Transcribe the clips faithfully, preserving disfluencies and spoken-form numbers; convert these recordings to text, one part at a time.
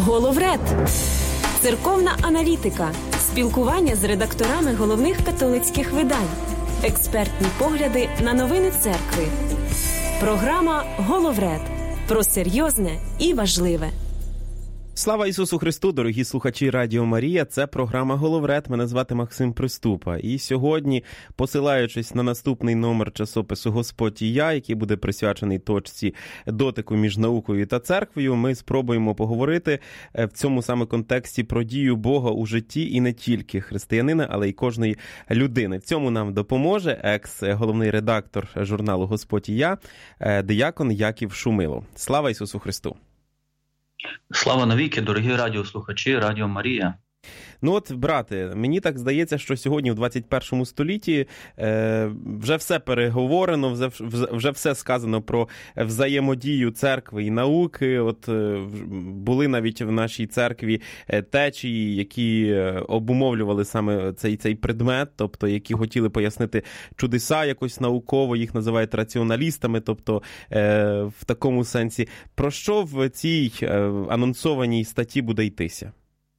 Головред. Церковна аналітика. Спілкування з редакторами головних католицьких видань. Експертні погляди на новини церкви. Програма «Головред». Про серйозне і важливе. Слава Ісусу Христу, дорогі слухачі Радіо Марія, це програма «Головред», мене звати Максим Приступа. І сьогодні, посилаючись на наступний номер часопису «Господь і я», який буде присвячений точці дотику між наукою та церквою, ми спробуємо поговорити в цьому саме контексті про дію Бога у житті і не тільки християнина, але й кожної людини. В цьому нам допоможе екс-головний редактор журналу «Господь і я», диякон Яків Шумило. Слава Ісусу Христу! Слава навіки, дорогі радіослухачі, Радіо Марія. Ну от, брате, мені так здається, що сьогодні в двадцять першому столітті е, вже все переговорено, вже, вже все сказано про взаємодію церкви і науки. От е, були навіть в нашій церкві течії, які обумовлювали саме цей, цей предмет, тобто які хотіли пояснити чудеса якось науково, їх називають раціоналістами, тобто е, в такому сенсі. Про що в цій е, анонсованій статті буде йтися?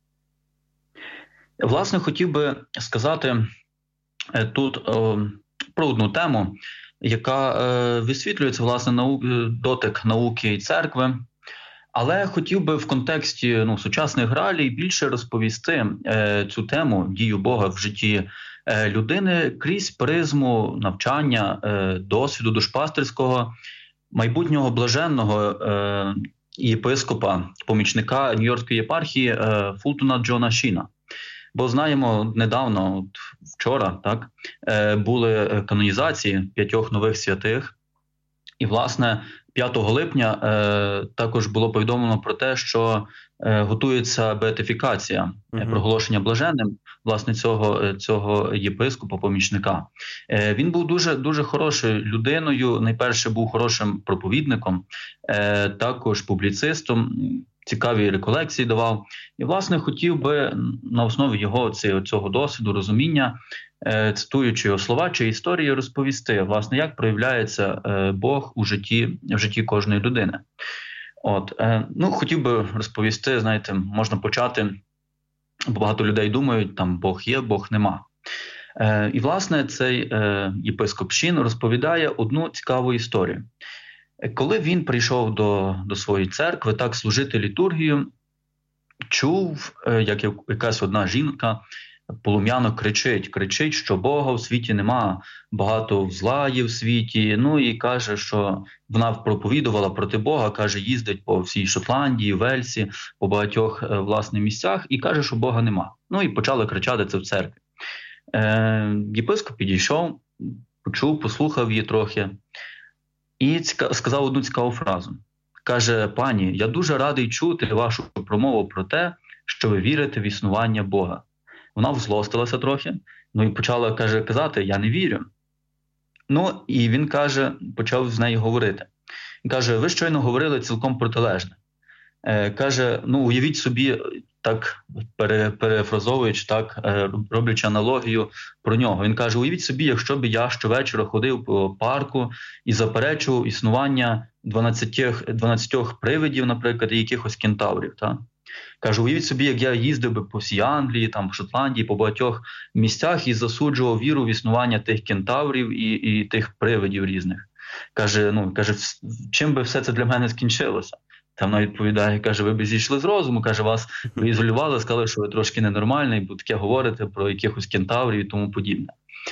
Власне, хотів би сказати тут о, про одну тему, яка е, висвітлюється, власне, нау... дотик науки і церкви, але хотів би в контексті ну, сучасних реалій більше розповісти е, цю тему, дію Бога в житті е, людини крізь призму навчання, е, досвіду душпастерського, майбутнього блаженного е, єпископа, помічника Нью-Йоркської єпархії е, Фултона Джона Шіна. Бо знаємо, недавно, от вчора, так, були канонізації п'ятьох нових святих. І, власне, п'ятого липня е, також було повідомлено про те, що е, готується беатифікація, uh-huh. проголошення блаженним, власне, цього, цього єпископа-помічника. Е, він був дуже, дуже хорошою людиною, найперше був хорошим проповідником, е, також публіцистом, цікаві реколекції давав. І, власне, хотів би на основі його цього досвіду, розуміння, цитуючи його слова чи історії, розповісти, власне, як проявляється Бог у житті, в житті кожної людини. От, ну, хотів би розповісти, знаєте, можна почати, бо багато людей думають, там Бог є, Бог нема. І, власне, цей єпископ Шін розповідає одну цікаву історію. Коли він прийшов до, до своєї церкви, так, служити літургію, чув, як якась одна жінка полум'яно кричить, кричить, що Бога в світі нема, багато зла є в світі, ну і каже, що вона проповідувала проти Бога, каже, їздить по всій Шотландії, Вельсі, по багатьох, власне, місцях, і каже, що Бога нема. Ну і почали кричати це в церкві. Е, єпископ підійшов, почув, послухав її трохи, і сказав одну цікаву фразу. Каже, пані, я дуже радий чути вашу промову про те, що ви вірите в існування Бога. Вона взлостилася трохи, ну і почала, каже, казати, я не вірю. Ну, і він, каже, почав з нею говорити. Він каже, ви щойно говорили цілком протилежне. Е, каже, ну, уявіть собі, так, пере, перефразовуючи, так, роблячи аналогію про нього. Він каже, уявіть собі, якщо б я щовечора ходив по парку і заперечував існування дванадцяти привидів, наприклад, і якихось кентаврів. Так? Каже, уявіть собі, як я їздив би по всій Англії, там, в Шотландії, по багатьох місцях і засуджував віру в існування тих кентаврів і, і тих привидів різних. Каже, ну, каже, чим би все це для мене скінчилося? Там вона відповідає, каже, ви б зійшли з розуму, каже, вас ізолювали, сказали, що ви трошки ненормальний, бо таке говорите про якихось кентаврів і тому подібне.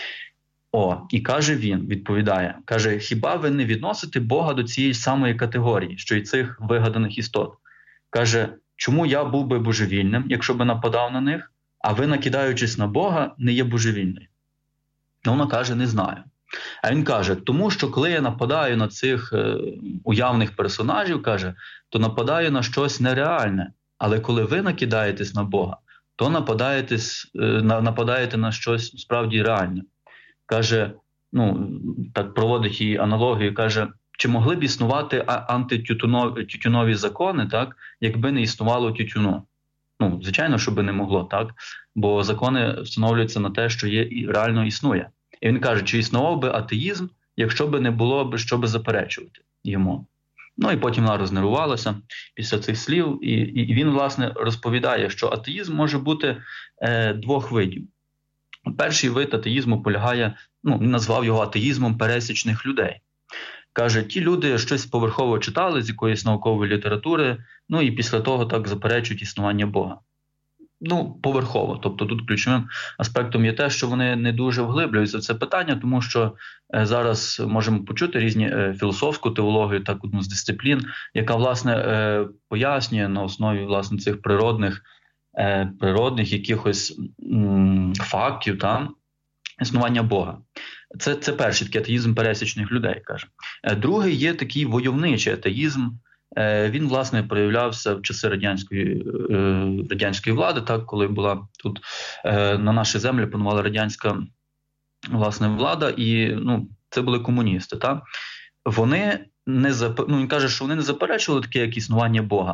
О, і каже він, відповідає, каже, хіба ви не відносите Бога до цієї самої категорії, що й цих вигаданих істот? Каже, чому я був би божевільним, якщо би нападав на них, а ви, накидаючись на Бога, не є божевільним? Вона каже, не знаю. А він каже, тому що коли я нападаю на цих е, уявних персонажів, каже, то нападаю на щось нереальне. Але коли ви накидаєтесь на Бога, то нападаєтесь, е, на, нападаєте на щось справді реальне. Каже, ну, так проводить її аналогію, каже, чи могли б існувати антитютюнові закони, так, якби не існувало тютюну? Ну, звичайно, що би не могло, так, бо закони встановлюються на те, що є і реально існує. І він каже, чи існував би атеїзм, якщо б не було б що би заперечувати йому. Ну і потім вона рознервувалася після цих слів, і, і він, власне, розповідає, що атеїзм може бути е, двох видів. Перший вид атеїзму полягає, ну, він назвав його атеїзмом пересічних людей. Каже, ті люди щось поверхово читали з якоїсь наукової літератури, ну і після того так заперечують існування Бога. Ну, поверхово. Тобто тут ключовим аспектом є те, що вони не дуже вглиблюються в це питання, тому що е, зараз можемо почути різні е, філософську теологію, так, одну з дисциплін, яка, власне, е, пояснює на основі, власне, цих природних, е, природних якихось м, фактів, та, існування Бога. Це, це перший такий атеїзм пересічних людей, каже. Е, другий є такий войовничий атеїзм. Він, власне, проявлявся в часи радянської, радянської влади, так, коли була тут на нашій землі панувала радянська, власне, влада, і, ну, це були комуністи. Так. Вони не зап... ну, він каже, що вони не заперечували таке, як існування Бога,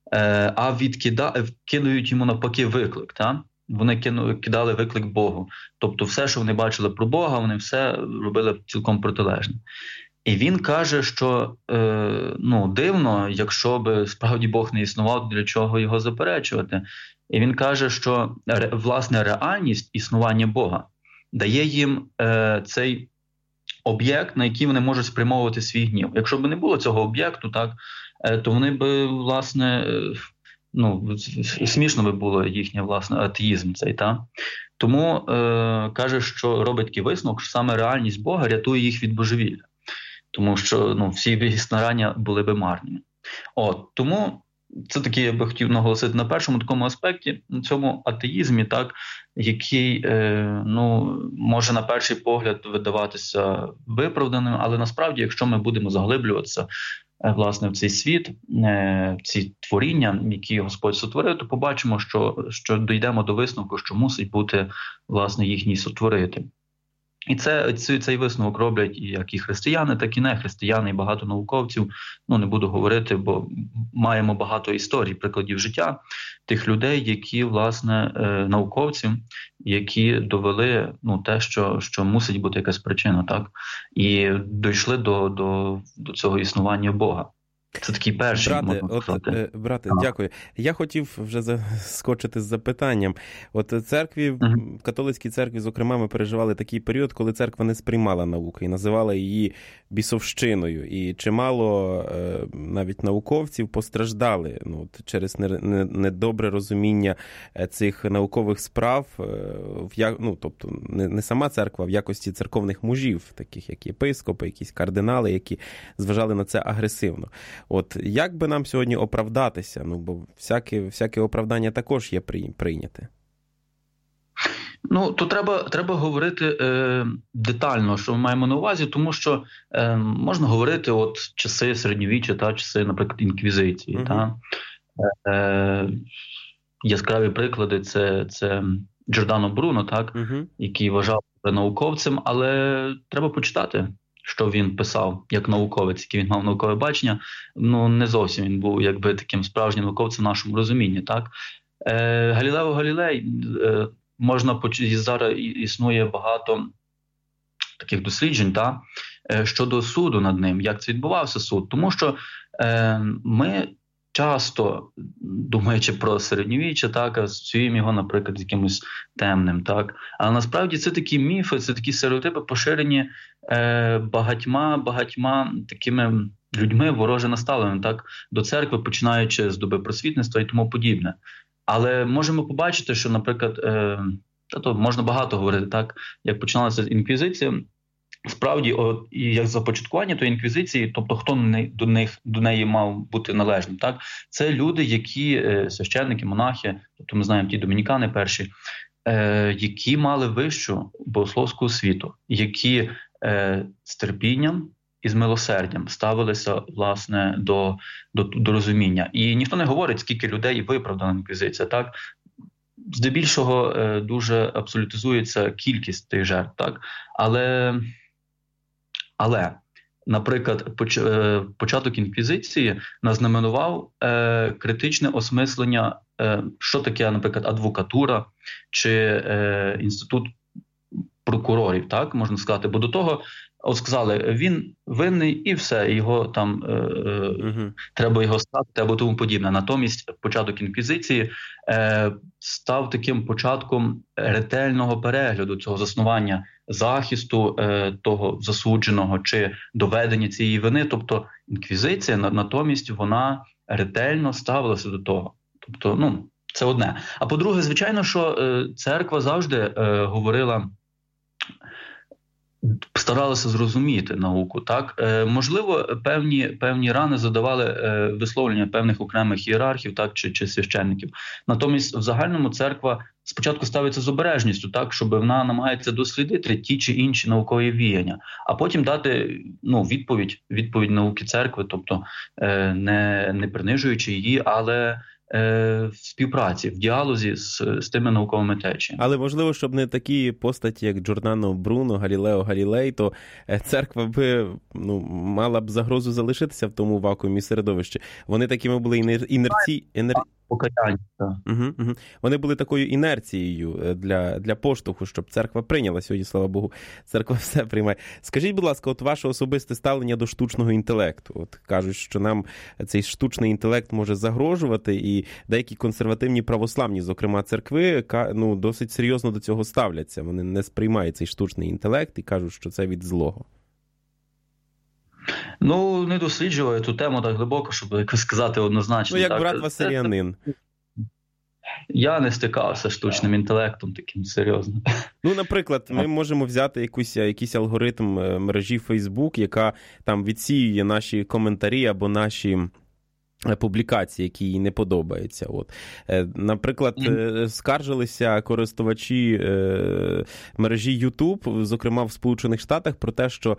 а відкида... кидають йому навпаки виклик. Так. Вони кину... кидали виклик Богу. Тобто все, що вони бачили про Бога, вони все робили цілком протилежне. І він каже, що е, ну, дивно, якщо б справді Бог не існував, для чого його заперечувати. І він каже, що ре, власне реальність існування Бога дає їм е, цей об'єкт, на який вони можуть спрямовувати свій гнів. Якщо б не було цього об'єкту, так, е, то вони б, власне, е, ну, смішно би було їхній, власне, атеїзм цей, так? Тому е, каже, що робить такий висновок, що саме реальність Бога рятує їх від божевілля. Тому що, ну, всі їх старання були би марні. От, тому це таки, я би хотів наголосити на першому такому аспекті, на цьому атеїзмі, так, який е, ну, може на перший погляд видаватися виправданим, але насправді, якщо ми будемо заглиблюватися е, власне в цей світ, е, в ці творіння, які Господь сотворив, то побачимо, що, що дійдемо до висновку, що мусить бути, власне, їхній сотворитель. І це, цей висновок роблять як і християни, так і нехристияни, і багато науковців. Ну, не буду говорити, бо маємо багато історій, прикладів життя тих людей, які, власне, науковці, які довели, ну, те, що, що мусить бути якась причина, так? І дійшли до, до, до цього існування Бога. Це такий перший, брате, можна сказати. От, брате, а. дякую. Я хотів вже заскочити з запитанням. От церкві, uh-huh. католицькій церкві, зокрема, ми переживали такий період, коли церква не сприймала науки і називала її бісовщиною. І чимало навіть науковців постраждали, ну, через недобре розуміння цих наукових справ, в, ну, тобто не, не сама церква, а в якості церковних мужів, таких як єпископи, якісь кардинали, які зважали на це агресивно. От як би нам сьогодні оправдатися? Ну, бо всяке, всяке оправдання також є прийняте. Ну, то треба, треба говорити е, детально, що ми маємо на увазі, тому що е, можна говорити от часи середньовіччя, та, часи, наприклад, інквізиції. Uh-huh. Та. Е, яскраві приклади – це, це Джордано Бруно, так, uh-huh. який вважав себе науковцем, але треба почитати, що він писав як науковець, який він мав наукове бачення. Ну, не зовсім він був якби таким справжнім науковцем в нашому розумінні. Так? Е, Галілео Галілей, е, можна почути, зараз існує багато таких досліджень, та, е, щодо суду над ним, як це відбувався суд. Тому що е, ми часто, думаючи про середньовіччя, так, асоціюємо його, наприклад, з якимось темним. Так? Але насправді це такі міфи, це такі стереотипи, поширені е, багатьма, багатьма такими людьми вороже наставленими, так, до церкви, починаючи з доби просвітництва і тому подібне. Але можемо побачити, що, наприклад, е, та то можна багато говорити, так, як починалася інквізиція. Справді, от, і як започаткування тої інквізиції, тобто хто не, до них до неї мав бути належним, так, це люди, які е, священники, монахи, тобто ми знаємо ті домінікани перші, е, які мали вищу богословську освіту, які е, з терпінням і з милосердям ставилися, власне, до, до, до розуміння. І ніхто не говорить, скільки людей виправдана інквізиція, так. Здебільшого е, дуже абсолютизується кількість тих жертв, так, але Але, наприклад, поч, е, початок інквізиції назнаменував е, критичне осмислення, е, що таке, наприклад, адвокатура чи е, інститут прокурорів, так, можна сказати. Бо до того от сказали, він винний і все, його там е, uh-huh. треба його стати або тому подібне. Натомість початок інквізиції е, став таким початком ретельного перегляду цього заснування захисту е, того засудженого чи доведення цієї вини. Тобто інквізиція натомість вона ретельно ставилася до того. Тобто, ну, це одне. А по-друге, звичайно, що е, церква завжди е, говорила, старалася зрозуміти науку, так? Е, можливо, певні, певні рани задавали е, висловлення певних окремих ієрархів, так, чи, чи священників. Натомість, в загальному церква спочатку ставиться з обережністю, так, щоб вона намагається дослідити ті чи інші наукові віяння, а потім дати, ну, відповідь, відповідь науки церкви, тобто е, не, не принижуючи її, але в співпраці, в діалозі з, з тими науковими течіями. Але, можливо, щоб не такі постаті, як Джордано Бруно, Галілео Галілей, то церква би, ну, мала б загрозу залишитися в тому вакуумі середовищі. Вони такими були інер... інерці... інер... покаяння. Угу, угу. Вони були такою інерцією для, для поштовху, щоб церква прийняла сьогодні, слава Богу. Церква все приймає. Скажіть, будь ласка, от ваше особисте ставлення до штучного інтелекту. От кажуть, що нам цей штучний інтелект може загрожувати, і деякі консервативні православні, зокрема церкви, ну, досить серйозно до цього ставляться. Вони не сприймають цей штучний інтелект і кажуть, що це від злого. Ну, не досліджуваю цю тему так глибоко, щоб якось сказати однозначно. Ну, як так. брат Василянин. Я не стикався з штучним інтелектом таким серйозно. Ну, наприклад, ми можемо взяти якусь, якийсь алгоритм мережі Facebook, яка там відсіює наші коментарі або наші публікації, які їй не подобаються. От. Наприклад, mm. скаржилися користувачі мережі YouTube, зокрема в Сполучених Штатах, про те, що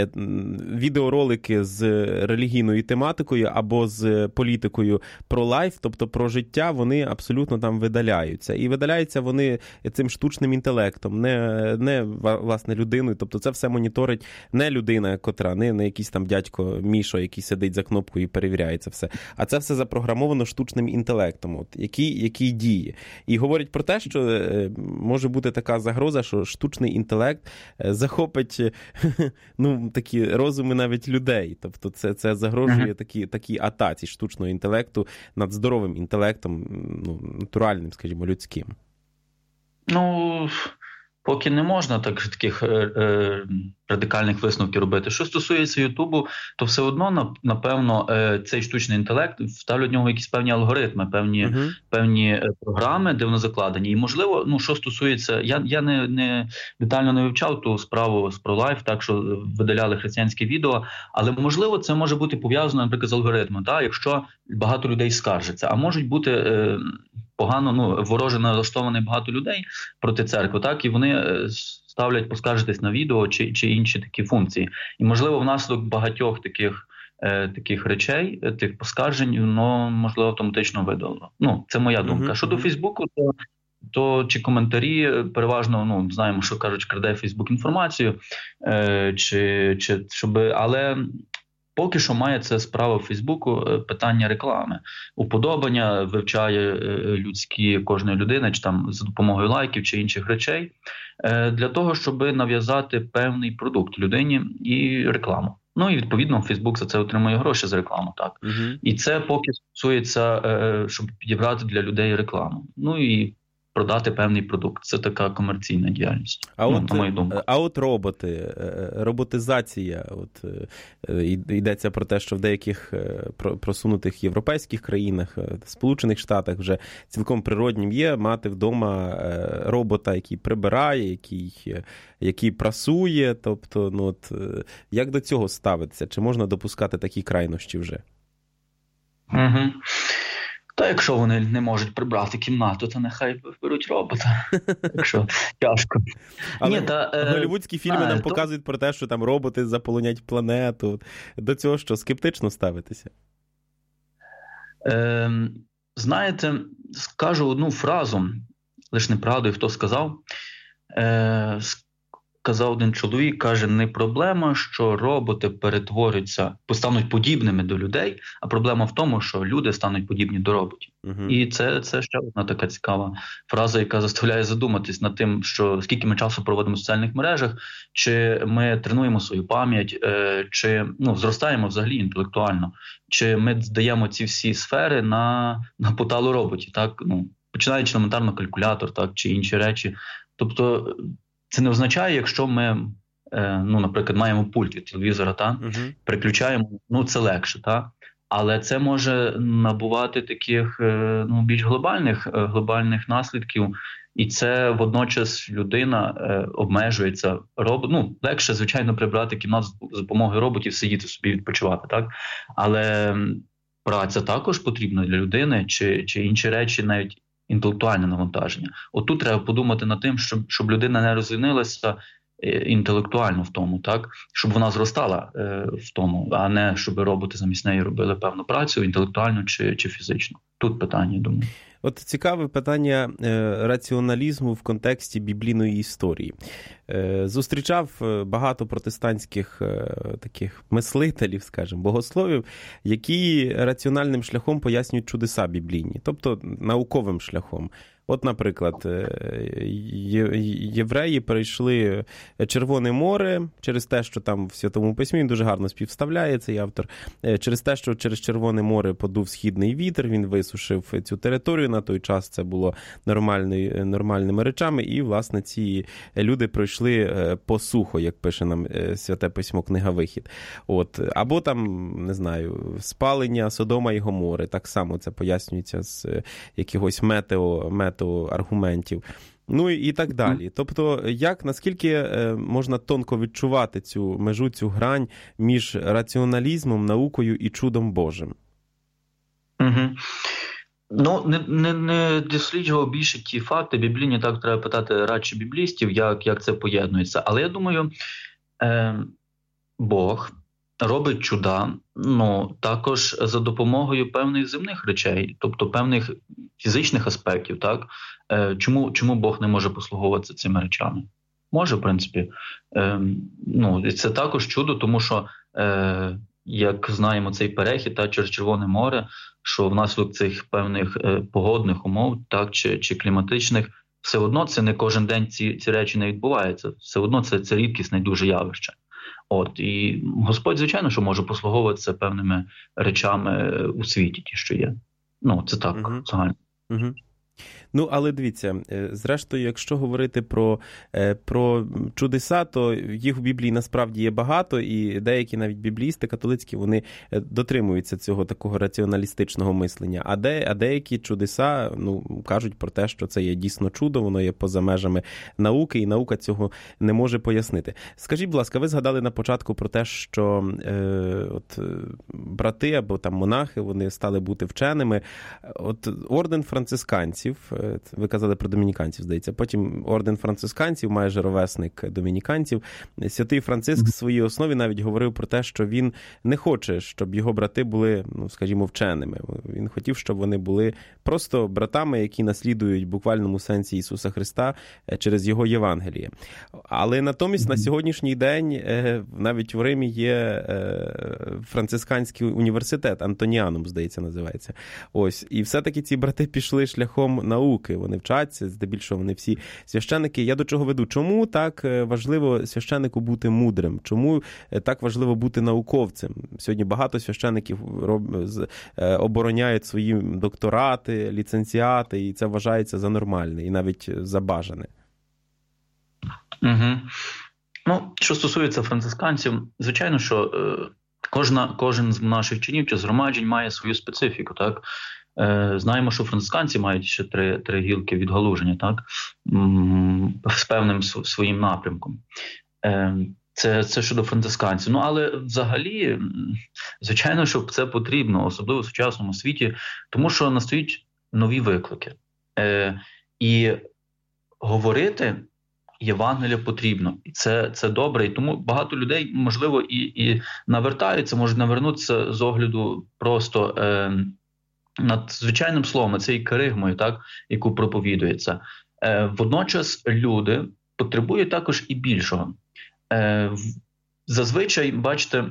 відеоролики з релігійною тематикою або з політикою про лайф, тобто про життя, вони абсолютно там видаляються. І видаляються вони цим штучним інтелектом, не, не власне, людиною. Тобто це все моніторить не людина, котра, не, не якийсь там дядько Мішо, який сидить за кнопкою і перевіряє це все. А це все запрограмовано штучним інтелектом, от, який, який діє. І говорять про те, що е, може бути така загроза, що штучний інтелект е, захопить ну, такі розуми навіть людей. Тобто це, це загрожує такі, такі атаці штучного інтелекту над здоровим інтелектом, ну, натуральним, скажімо, людським. Ну, поки не можна так, таких е, е, радикальних висновків робити. Що стосується Ютубу, то все одно, напевно, е, цей штучний інтелект вставлять в нього якісь певні алгоритми, певні, uh-huh. певні програми, де воно закладені. І, можливо, ну, що стосується... Я, я не, не детально не вивчав ту справу з ProLife, так, що видаляли християнське відео, але, можливо, це може бути пов'язано, наприклад, з алгоритмом, так, якщо багато людей скаржаться. А можуть бути... Е, погано, ну, вороже налаштовані багато людей проти церкви, так, і вони ставлять поскаржитись на відео чи, чи інші такі функції. І, можливо, внаслідок багатьох таких, е, таких речей, тих поскаржень, воно, можливо, автоматично видало. Ну, це моя думка. Mm-hmm. Щодо Фейсбуку, то, то чи коментарі, переважно, ну, знаємо, що кажуть, краде Фейсбук інформацію, е, чи, чи, щоб, але... Поки що має це справа в Фейсбуку питання реклами. Уподобання вивчає людські кожної людини, чи там за допомогою лайків чи інших речей, для того, щоб нав'язати певний продукт людині і рекламу. Ну і відповідно Фейсбук за це отримує гроші за рекламу, так. Uh-huh. І це поки стосується, щоб підібрати для людей рекламу. Ну і продати певний продукт. Це така комерційна діяльність. А, ну, от, на мою думку. А от роботи, роботизація, от, йдеться про те, що в деяких просунутих європейських країнах, Сполучених Штатах вже цілком природнім є мати вдома робота, який прибирає, який, який прасує. Тобто, ну, от, як до цього ставитися? Чи можна допускати такі крайнощі вже? Угу. Та якщо вони не можуть прибрати кімнату, то нехай беруть робота. Якщо тяжко. Але Ні, та, голівудські фільми а, нам то... показують про те, що там роботи заполонять планету. До цього що, скептично ставитися? Е, знаєте, скажу одну фразу, лише не пригадую, хто сказав. Е, казав один чоловік, каже, не проблема, що роботи перетворюються, стануть подібними до людей, а проблема в тому, що люди стануть подібні до роботів. Uh-huh. І це, це ще одна така цікава фраза, яка заставляє задуматись над тим, що скільки ми часу проводимо в соціальних мережах, чи ми тренуємо свою пам'ять, чи ну, зростаємо взагалі інтелектуально, чи ми здаємо ці всі сфери на, на поталу роботів, так? Ну, починаючи елементарно калькулятор, так, чи інші речі. Тобто це не означає, якщо ми, ну, наприклад, маємо пульт від телевізора, та, uh-huh. переключаємо, ну, це легше, та. Але це може набувати таких, ну, більш глобальних, глобальних наслідків, і це водночас людина обмежується. Роб... Ну, легше, звичайно, прибрати кімнату з допомогою роботів, сидіти собі, відпочивати, так? Але праця також потрібна для людини, чи, чи інші речі, навіть інтелектуальне навантаження. От тут треба подумати над тим, щоб, щоб людина не розвинилася інтелектуально в тому, так? Щоб вона зростала е, в тому, а не щоб роботи замість неї робили певну працю, інтелектуальну чи, чи фізичну. Тут питання, думаю. От цікаве питання е, раціоналізму в контексті біблійної історії. Е, зустрічав багато протестантських е, таких мислителів, скажімо, богословів, які раціональним шляхом пояснюють чудеса біблійні, тобто науковим шляхом. От, наприклад, євреї перейшли Червоне море через те, що там в Святому Письмі, він дуже гарно співставляє цей автор, через те, що через Червоне море подув східний вітер, він висушив цю територію, на той час це було нормальною, нормальними речами, і, власне, ці люди пройшли по сухо, як пише нам Святе Письмо, книга Вихід. От. Або там, не знаю, спалення Содома і Гомори, так само це пояснюється з якихось метео, метео аргументів, ну і так далі. Тобто, як, наскільки можна тонко відчувати цю межу, цю грань між раціоналізмом, наукою і чудом Божим? Угу. Ну, не, не, не досліджував більше ті факти біблійні, так треба питати радше біблістів, як, як це поєднується. Але я думаю, е, Бог робить чуда, ну, також за допомогою певних земних речей, тобто певних фізичних аспектів, так? Е, чому, чому Бог не може послуговуватися цими речами? Може, в принципі. Е, ну, це також чудо, тому що, е, як знаємо, цей перехід та, через Червоне море, що внаслідок цих певних е, погодних умов, так, чи, чи кліматичних, все одно це не кожен день ці, ці речі не відбуваються. Все одно це, це рідкісне дуже явище. От, і Господь, звичайно, що може послуговуватися певними речами у світі, ті, що є. Ну, це так, угу. загально. Угу. Ну, але дивіться, зрештою, якщо говорити про, про чудеса, то їх в Біблії насправді є багато, і деякі навіть біблісти католицькі, вони дотримуються цього такого раціоналістичного мислення. А, де, а деякі чудеса, ну, кажуть про те, що це є дійсно чудо, воно є поза межами науки, і наука цього не може пояснити. Скажіть, будь ласка, ви згадали на початку про те, що е, от, брати або там монахи, вони стали бути вченими. От орден францисканців, ви казали про домініканців, здається. Потім орден францисканців, майже ровесник домініканців. Святий Франциск в своїй основі навіть говорив про те, що він не хоче, щоб його брати були, ну, скажімо, вченими. Він хотів, щоб вони були просто братами, які наслідують в буквальному сенсі Ісуса Христа через його Євангеліє. Але натомість на сьогоднішній день навіть в Римі є францисканський університет, Антоніанум, здається, називається. Ось. І все-таки ці брати пішли шляхом науки, вони вчаться, здебільшого вони всі священники. Я до чого веду? Чому так важливо священнику бути мудрим? Чому так важливо бути науковцем? Сьогодні багато священників обороняють свої докторати, ліцензіати, і це вважається за нормальне і навіть за бажане. Угу. Ну, що стосується францисканців, звичайно, що е, кожна, кожен з наших чинів чи згромаджень має свою специфіку, так? Знаємо, що францисканці мають ще три, три гілки відгалуження, так, з певним своїм напрямком. Це, це щодо францисканців. Ну, але взагалі, звичайно, що це потрібно, особливо в сучасному світі, тому що настають нові виклики. І говорити Євангелія потрібно. І це, це добре. І тому багато людей, можливо, і, і навертаються, можуть навернутися з огляду просто над звичайним словом, цією керигмою, так, яку проповідується. Е, водночас люди потребує також і більшого. Зазвичай, бачите,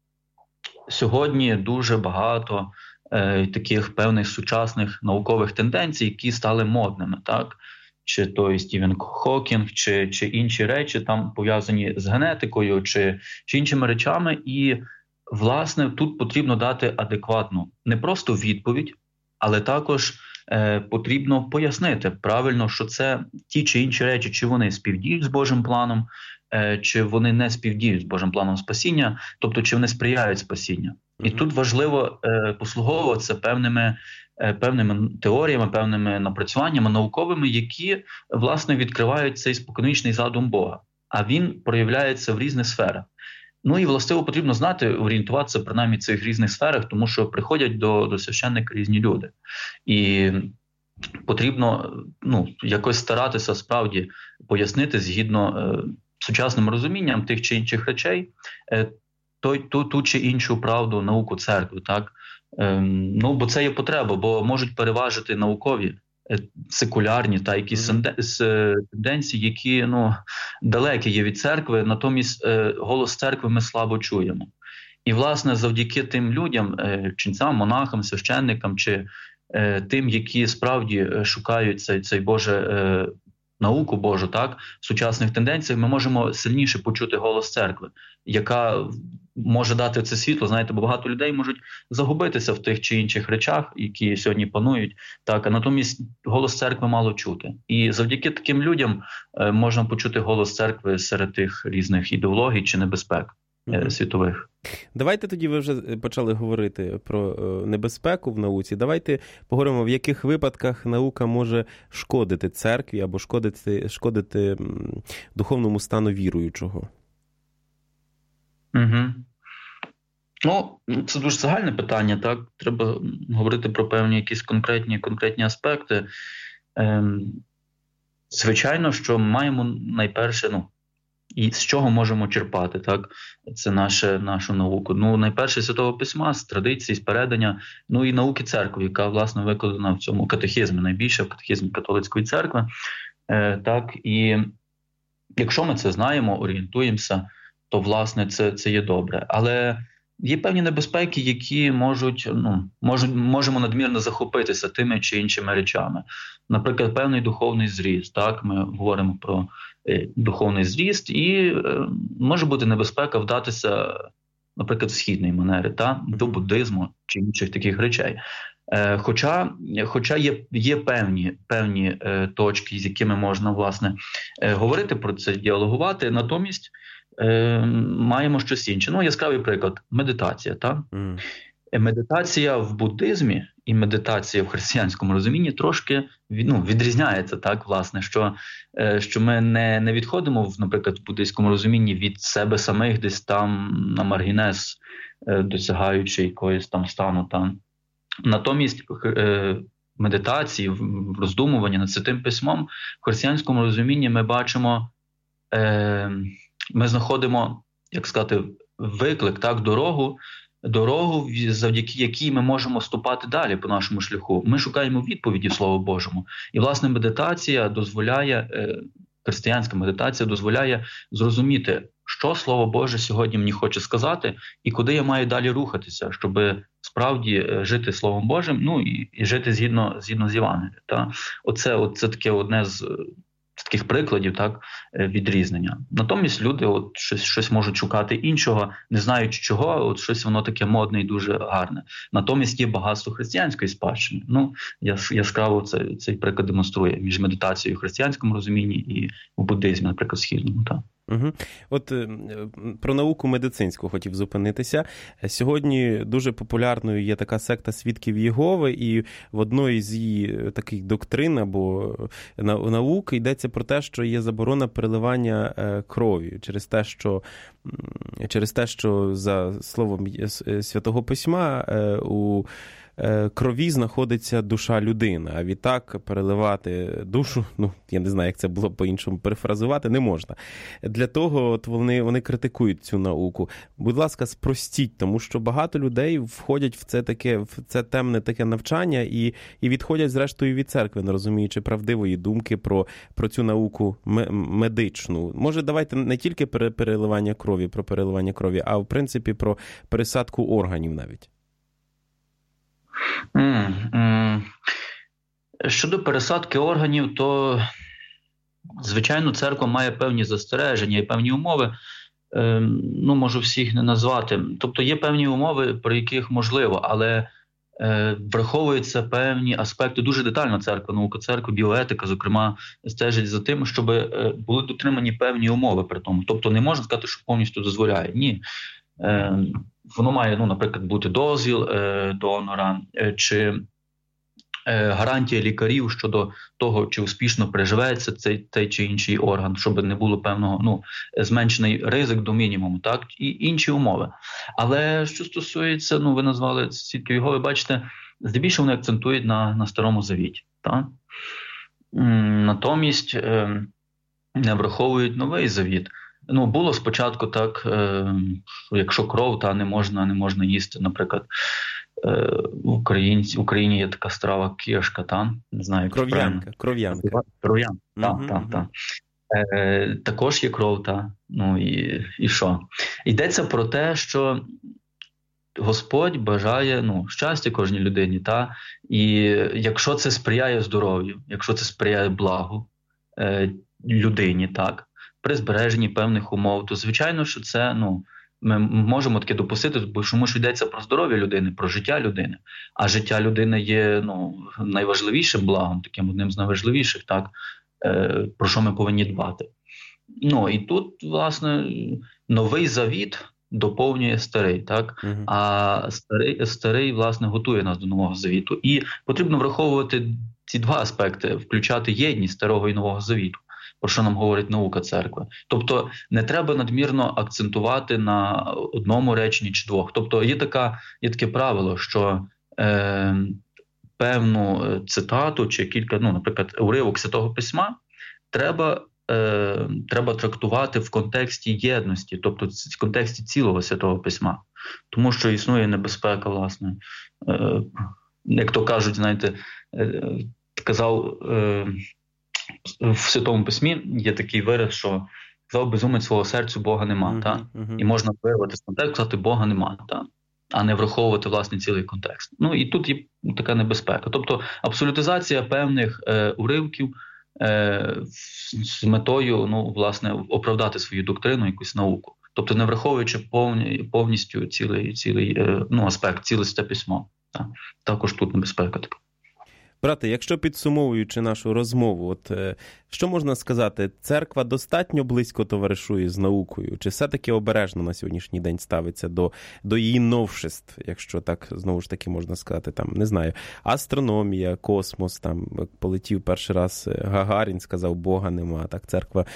сьогодні дуже багато таких певних сучасних наукових тенденцій, які стали модними, так? Чи то Стівен Хокінг, чи, чи інші речі там пов'язані з генетикою, чи, чи іншими речами. І, власне, тут потрібно дати адекватну, не просто відповідь, але також е, потрібно пояснити правильно, що це ті чи інші речі, чи вони співдіють з Божим планом, е, чи вони не співдіють з Божим планом спасіння, тобто чи вони сприяють спасінню. Mm-hmm. І тут важливо е, послуговуватися певними, е, певними теоріями, певними напрацюваннями науковими, які, власне, відкривають цей споконвічний задум Бога. А він проявляється в різних сферах. Ну і, властиво, потрібно знати, орієнтуватися принаймні в цих різних сферах, тому що приходять до, до священника різні люди. І потрібно ну, якось старатися справді пояснити згідно е, сучасним розумінням тих чи інших речей е, той, ту, ту чи іншу правду, науку церкви. Так? Е, ну, бо це є потреба, бо можуть переважити наукові, секулярні та якісь mm-hmm. тенденції, які ну, далекі є від церкви, натомість е, голос церкви ми слабо чуємо. І, власне, завдяки тим людям, е, ченцям, монахам, священникам, чи е, тим, які справді шукають цей, цей Боже, е, науку Божу, так, в сучасних тенденціях, ми можемо сильніше почути голос церкви, яка може дати це світло. Знаєте, бо багато людей можуть загубитися в тих чи інших речах, які сьогодні панують, так, а натомість голос церкви мало чути. І завдяки таким людям е, можна почути голос церкви серед тих різних ідеологій чи небезпек е, світових. Давайте тоді, ви вже почали говорити про небезпеку в науці, давайте поговоримо, в яких випадках наука може шкодити церкві або шкодити, шкодити духовному стану віруючого. Угу. Ну, це дуже загальне питання, так? Треба говорити про певні якісь конкретні, конкретні аспекти. Ем, звичайно, що маємо найперше, ну, і з чого можемо черпати, так? Це наше, нашу науку. Ну, найперше Святого Письма, з традицій, з передання, ну і науки церкви, яка, власне, викладена в цьому катехизмі, найбільше в катехизмі католицької церкви. Е, так, і якщо ми це знаємо, орієнтуємося, то, власне, це, це є добре. Але є певні небезпеки, які можуть, ну, можуть, можемо надмірно захопитися тими чи іншими речами. Наприклад, певний духовний зріст. Так? Ми говоримо про е, духовний зріст, і е, може бути небезпека вдатися, наприклад, в східної манери, та? До буддизму чи інших таких речей. Е, хоча хоча є, є певні, певні е, точки, з якими можна, власне, е, говорити про це, діалогувати, натомість Е, маємо щось інше. Ну, яскравий приклад – медитація. Так? Mm. Медитація в буддизмі і медитація в християнському розумінні трошки ну, відрізняється, так, власне, що, е, що ми не, не відходимо, в, наприклад, в буддийському розумінні від себе самих десь там на маргінез, е, досягаючи якогось там стану. Там. Натомість е, медитації, в роздумуванні над Святим Письмом в християнському розумінні ми бачимо е, ми знаходимо, як сказати, виклик, так, дорогу, дорогу, завдяки якій ми можемо ступати далі по нашому шляху. Ми шукаємо відповіді в Слові Божому. І, власне, медитація дозволяє, християнська медитація дозволяє зрозуміти, що Слово Боже сьогодні мені хоче сказати і куди я маю далі рухатися, щоб справді жити Словом Божим, ну і, і жити згідно, згідно з Євангелієм. Та? Оце, оце таке одне з таких прикладів, так, відрізнення. Натомість люди от щось, щось можуть шукати іншого, не знаючи чого, от щось воно таке модне і дуже гарне. Натомість є багатство християнської спадщини. Ну, яскраво цей, цей приклад демонструє між медитацією в християнському розумінні і в буддизмі, наприклад, східному. Так. Угу. От про науку медицинську хотів зупинитися. Сьогодні дуже популярною є така секта Свідків Єгови, і в одної з її таких доктрин або наук йдеться про те, що є заборона переливання крові через те, що, через те, що за словом Святого Письма у крові знаходиться душа людини, а відтак переливати душу, ну, я не знаю, як це було по-іншому перефразувати, не можна. Для того от вони, вони критикують цю науку. Будь ласка, спростіть, тому що багато людей входять в це таке, в це темне таке навчання і, і відходять зрештою від церкви, не розуміючи правдивої думки про, про цю науку медичну. Може, давайте не тільки переливання крові, про переливання крові, а в принципі про пересадку органів навіть. Mm, mm. Щодо пересадки органів, то, звичайно, церква має певні застереження і певні умови, е, ну, можу всіх не назвати. Тобто є певні умови, при яких можливо, але е, враховуються певні аспекти. Дуже детально церква, наука церкви, біоетика, зокрема, стежить за тим, щоб е, були дотримані певні умови при тому. Тобто не можна сказати, що повністю дозволяє. Ні. Е, воно має, ну, наприклад, бути дозвіл е, донора, е, чи е, гарантія лікарів щодо того, чи успішно переживеться цей, цей чи інший орган, щоб не було певного, ну, зменшений ризик до мінімуму, так, і інші умови. Але що стосується, ну, ви назвали свідків Єгови, бачите, здебільшого вони акцентують на, на Старому Завіті, так? Натомість е, не враховують Новий Завіт. Ну, було спочатку так, е, що якщо кров, та не можна, не можна їсти. Наприклад, е, в Україні, в Україні є така страва кішка, та? Не знаю, як кров'янка, кров'янка. Кров'янка, так, угу, так, угу. так. Е, також є кров, та. Ну, і, і що? Йдеться про те, що Господь бажає, ну, щастя кожній людині, та? І якщо це сприяє здоров'ю, якщо це сприяє благу е, людині, так, при збереженні певних умов, то, звичайно, що це, ну, ми можемо таке допустити, бо тому що йдеться про здоров'я людини, про життя людини. А життя людини є, ну, найважливішим благом, таким одним з найважливіших, так, е, про що ми повинні дбати. Ну, і тут, власне, Новий Завіт доповнює Старий, так, uh-huh. а старий, старий, власне, готує нас до Нового Завіту. І потрібно враховувати ці два аспекти, включати єдність Старого і Нового Завіту, про що нам говорить наука церкви. Тобто не треба надмірно акцентувати на одному реченні чи двох. Тобто є, така, є таке правило, що е, певну цитату чи кілька, ну, наприклад, уривок Святого Письма треба, е, треба трактувати в контексті єдності, тобто в контексті цілого Святого Письма. Тому що існує небезпека, власне. Е, як то кажуть, знаєте, е, казав... Е, в Святому Письмі є такий вираз, що казав безумець свого серцю Бога нема, uh-huh, та? Uh-huh. І можна вирвати з контексту, сказати Бога нема, та? А не враховувати, власне, цілий контекст. Ну і тут є така небезпека. Тобто абсолютизація певних е, уривків е, з метою, ну, власне, оправдати свою доктрину, якусь науку. Тобто не враховуючи повні, повністю цілий, цілий е, ну, аспект, ціле Святе Письмо. Та? Також тут небезпека така. Брате, якщо підсумовуючи нашу розмову, от що можна сказати, церква достатньо близько товаришує з наукою? Чи все-таки обережно на сьогоднішній день ставиться до, до її новшеств, якщо так, знову ж таки, можна сказати, там, не знаю, астрономія, космос, там, полетів перший раз Гагарін, сказав, Бога нема, так, церква,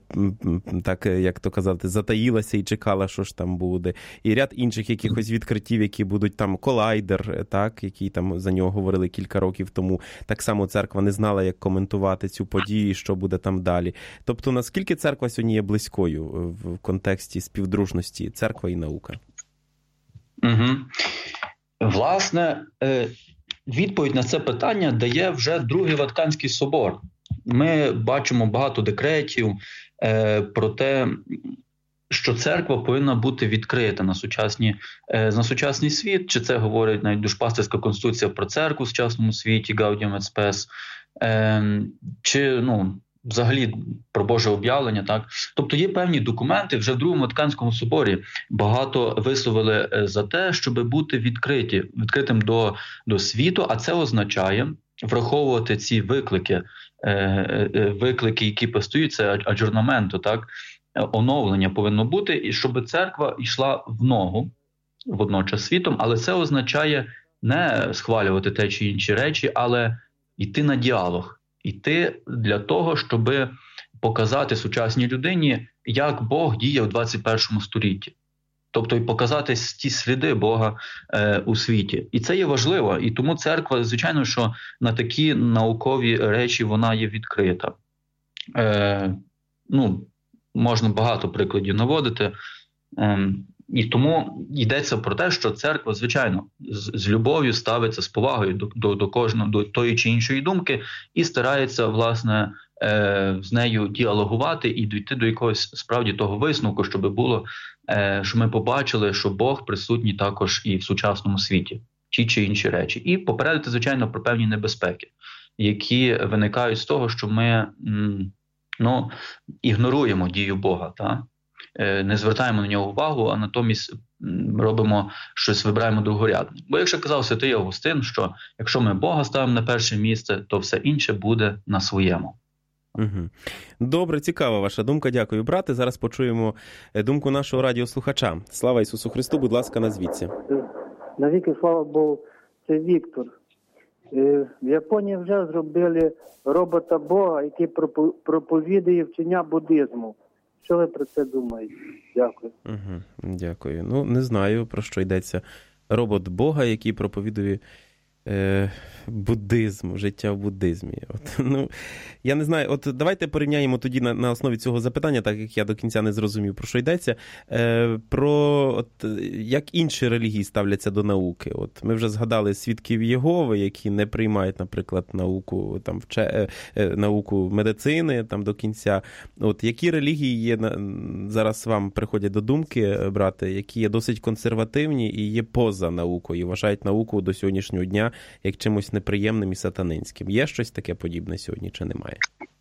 так, як то казати, затаїлася і чекала, що ж там буде, і ряд інших якихось відкриттів, які будуть там, колайдер, так, який там за нього говорили кілька років тому, так само церква не знала, як коментувати цю подію, що буде там далі. Тобто, наскільки церква сьогодні є близькою в контексті співдружності церква і наука? Угу. Власне, відповідь на це питання дає вже Другий Ватиканський собор. Ми бачимо багато декретів про те, що церква повинна бути відкрита на, сучасні, на сучасний світ, чи це говорить навіть Душпастерська конституція про церкву в сучасному світі, Gaudium et Spes, чи, ну, взагалі про Боже об'явлення, так? Тобто є певні документи, вже в Другому Ватиканському соборі багато висловили за те, щоб бути відкриті, відкритим до, до світу, а це означає враховувати ці виклики, виклики, які постають, це аджорнаменто, так? Оновлення повинно бути, і щоб церква йшла в ногу водночас світом, але це означає не схвалювати те чи інші речі, але йти на діалог, йти для того, щоб показати сучасній людині, як Бог діє в двадцять першому столітті. тобто і показати ті сліди Бога е, у світі. І це є важливо. І тому церква, звичайно, що на такі наукові речі вона є відкрита. Е, ну, можна багато прикладів наводити. Е, і тому йдеться про те, що церква, звичайно, з, з любов'ю ставиться, з повагою до, до, до кожного, до тої чи іншої думки і старається, власне, е, з нею діалогувати і дійти до якогось справді того висновку, щоб було, е, що ми побачили, що Бог присутній також і в сучасному світі, ті чи інші речі. І попередити, звичайно, про певні небезпеки, які виникають з того, що ми м, ну, ігноруємо дію Бога, та? Е, не звертаємо на нього увагу, а натомість м, робимо щось, вибираємо другорядне. Бо якщо казав святий Августин, що якщо ми Бога ставимо на перше місце, то все інше буде на своєму. Угу. Добре, цікава ваша думка. Дякую, брате. Зараз почуємо думку нашого радіослухача. Слава Ісусу Христу, будь ласка, назвіться. Навіки, слава Богу, це Віктор. В Японії вже зробили робота Бога, який проповідує вчення буддизму. Що ви про це думаєте? Дякую. Угу. Дякую. Ну, не знаю, про що йдеться. Робот Бога, який проповідує е, буддизм, життя в буддизмі. От, ну, я не знаю, от давайте порівняємо тоді на, на основі цього запитання, так як я до кінця не зрозумів, про що йдеться, е, про от, як інші релігії ставляться до науки. От, ми вже згадали свідків Єгови, які не приймають, наприклад, науку, там, вче, е, науку медицини там, до кінця. От, які релігії є, зараз вам приходять до думки, брати, які є досить консервативні і є поза наукою, вважають науку до сьогоднішнього дня як чимось неприємним і сатанинським. Є щось таке подібне сьогодні чи немає?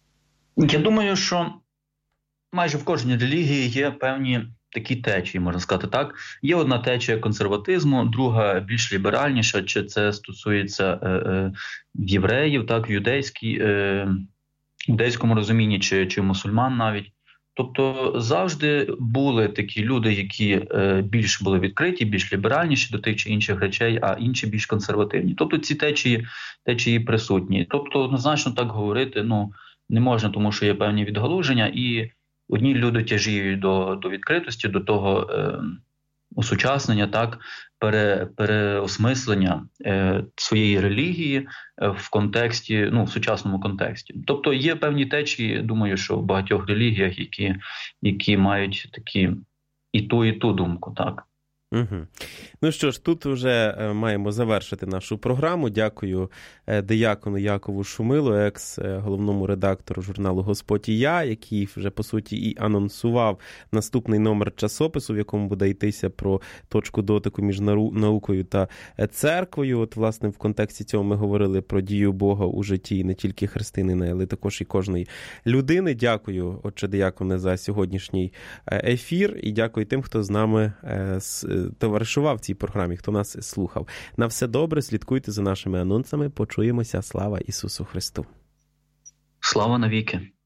Я думаю, що майже в кожній релігії є певні такі течії, можна сказати так. Є одна течія консерватизму, друга більш ліберальніша, чи це стосується е, е, євреїв, так, в юдейській, е, юдейському розумінні, чи, чи мусульман навіть. Тобто завжди були такі люди, які е, більш були відкриті, більш ліберальніші до тих чи інших речей, а інші більш консервативні. Тобто ці течії, течії присутні. Тобто однозначно так говорити ну, не можна, тому що є певні відгалуження, і одні люди тяжіють до, до відкритості, до того е, осучаснення, так, пере, переосмислення е, своєї релігії е, в контексті, ну, в сучасному контексті. Тобто є певні течії, думаю, що в багатьох релігіях, які, які мають такі і ту, і ту думку, так. Угу. Ну що ж, тут вже маємо завершити нашу програму. Дякую диякону Якову Шумилу, екс-головному редактору журналу «Господь і я», який вже, по суті, і анонсував наступний номер часопису, в якому буде йтися про точку дотику між наукою та церквою. От, власне, в контексті цього ми говорили про дію Бога у житті не тільки християнина, але також і кожної людини. Дякую, отче дияконе, за сьогоднішній ефір і дякую тим, хто з нами товаришував в цій програмі, хто нас слухав. На все добре, слідкуйте за нашими анонсами. Почуємося. Слава Ісусу Христу! Слава навіки!